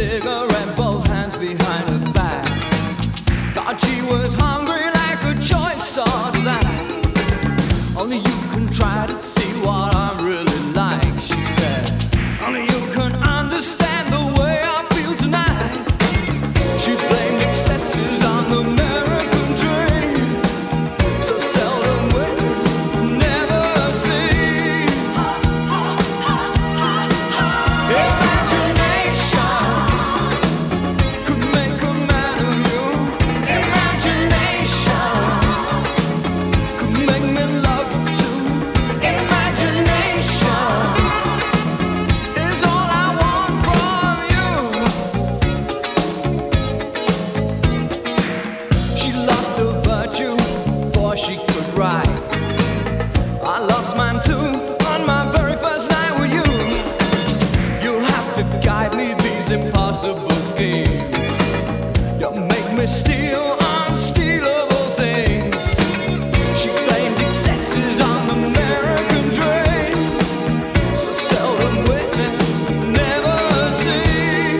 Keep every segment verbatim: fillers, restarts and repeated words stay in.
cigarette, both hands behind her back. God, she was hungry like a choice sort of that. Only you can try to see what I'm really like, she said. Only you can understand the way I feel tonight. She blamed excesses on the American dream, so seldom witnessed, never seen. Imagination could make a man of you. Imagination could make me love you too. Imagination is all I want from you. She lost her virtue before she could write. I lost mine too on my very first night with you. You'll have to guide me these impossible schemes. You make me steal unstealable things. She blamed excesses on the American dream, so seldom witnessed, never seen.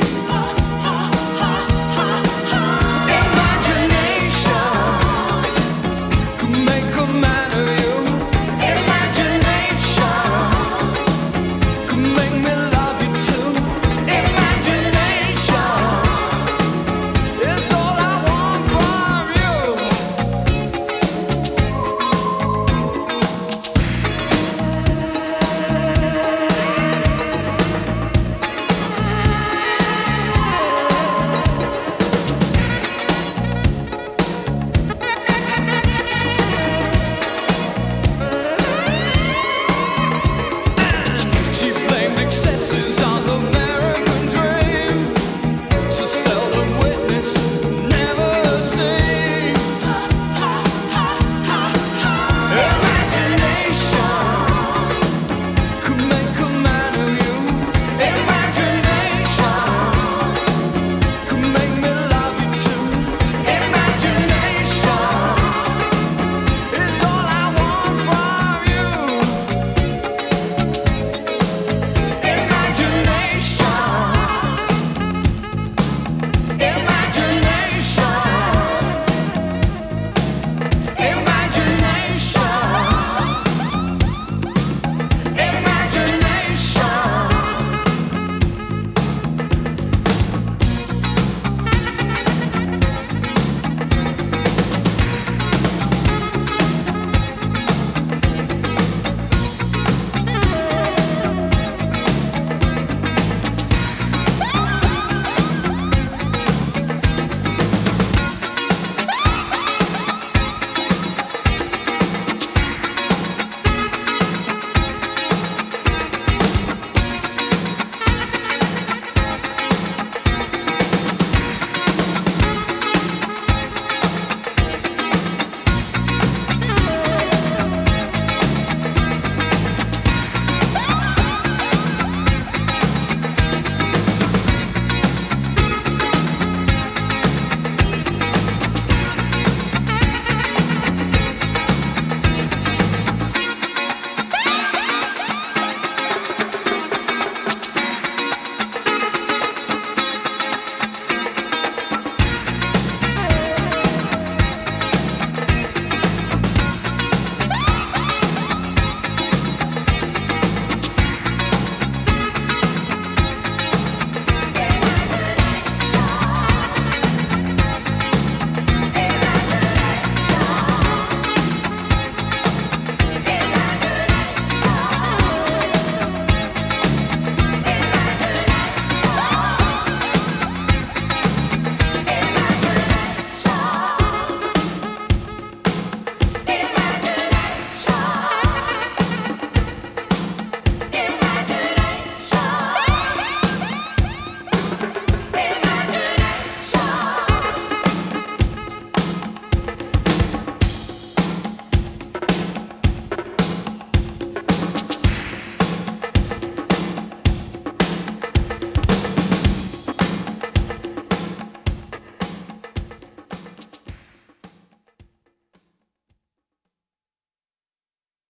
Imagination could make a man of you. Imagination could make me love you too. Imagination is all I want from you. She blamed excesses